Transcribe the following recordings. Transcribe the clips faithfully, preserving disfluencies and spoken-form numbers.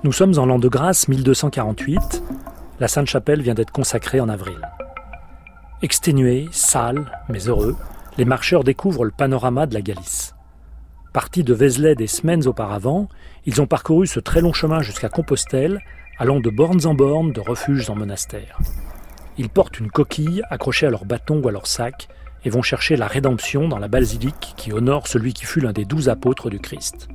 Nous sommes en l'an de grâce mille deux cent quarante-huit. La Sainte-Chapelle vient d'être consacrée en avril. Exténués, sales, mais heureux, les marcheurs découvrent le panorama de la Galice. Partis de Vézelay des semaines auparavant, ils ont parcouru ce très long chemin jusqu'à Compostelle, allant de bornes en bornes, de refuges en monastères. Ils portent une coquille accrochée à leur bâton ou à leur sac et vont chercher la rédemption dans la basilique qui honore celui qui fut l'un des douze apôtres du Christ.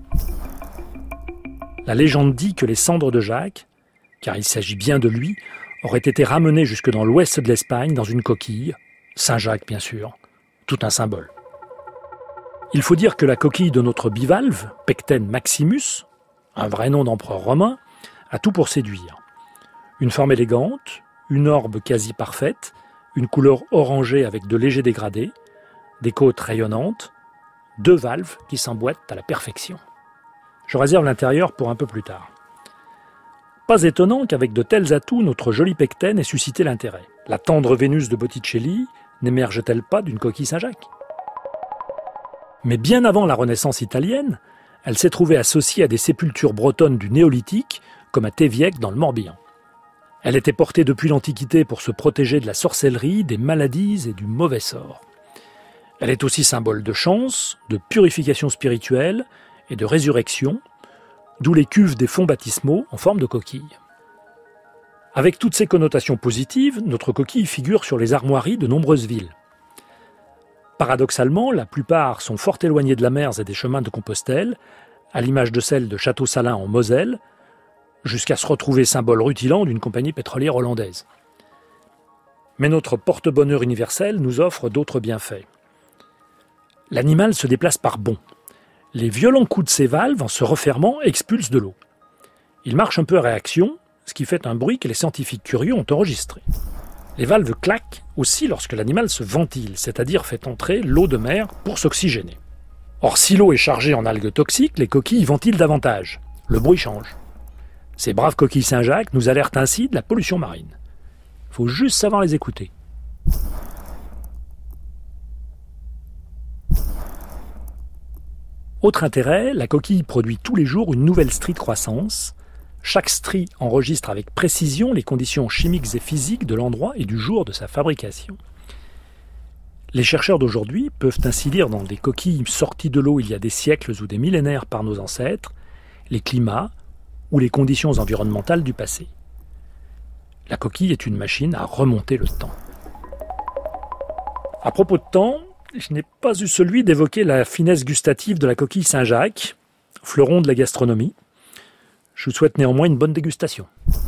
La légende dit que les cendres de Jacques, car il s'agit bien de lui, auraient été ramenées jusque dans l'ouest de l'Espagne dans une coquille, Saint-Jacques bien sûr, tout un symbole. Il faut dire que la coquille de notre bivalve, Pecten Maximus, un vrai nom d'empereur romain, a tout pour séduire. Une forme élégante, une orbe quasi parfaite, une couleur orangée avec de légers dégradés, des côtes rayonnantes, deux valves qui s'emboîtent à la perfection. Je réserve l'intérieur pour un peu plus tard. Pas étonnant qu'avec de tels atouts, notre jolie Pecten ait suscité l'intérêt. La tendre Vénus de Botticelli n'émerge-t-elle pas d'une coquille Saint-Jacques ? Mais bien avant la Renaissance italienne, elle s'est trouvée associée à des sépultures bretonnes du Néolithique, comme à Théviec dans le Morbihan. Elle était portée depuis l'Antiquité pour se protéger de la sorcellerie, des maladies et du mauvais sort. Elle est aussi symbole de chance, de purification spirituelle et de résurrection, d'où les cuves des fonds baptismaux en forme de coquille. Avec toutes ces connotations positives, notre coquille figure sur les armoiries de nombreuses villes. Paradoxalement, la plupart sont fort éloignées de la mer et des chemins de Compostelle, à l'image de celle de Château-Salins en Moselle, jusqu'à se retrouver symbole rutilant d'une compagnie pétrolière hollandaise. Mais notre porte-bonheur universel nous offre d'autres bienfaits. L'animal se déplace par bonds. Les violents coups de ses valves, en se refermant, expulsent de l'eau. Il marche un peu à réaction, ce qui fait un bruit que les scientifiques curieux ont enregistré. Les valves claquent aussi lorsque l'animal se ventile, c'est-à-dire fait entrer l'eau de mer pour s'oxygéner. Or, si l'eau est chargée en algues toxiques, les coquilles ventilent davantage. Le bruit change. Ces braves coquilles Saint-Jacques nous alertent ainsi de la pollution marine. Il faut juste savoir les écouter. Autre intérêt, la coquille produit tous les jours une nouvelle strie de croissance. Chaque strie enregistre avec précision les conditions chimiques et physiques de l'endroit et du jour de sa fabrication. Les chercheurs d'aujourd'hui peuvent ainsi lire dans des coquilles sorties de l'eau il y a des siècles ou des millénaires par nos ancêtres, les climats ou les conditions environnementales du passé. La coquille est une machine à remonter le temps. À propos de temps, je n'ai pas eu celui d'évoquer la finesse gustative de la coquille Saint-Jacques, fleuron de la gastronomie. Je vous souhaite néanmoins une bonne dégustation.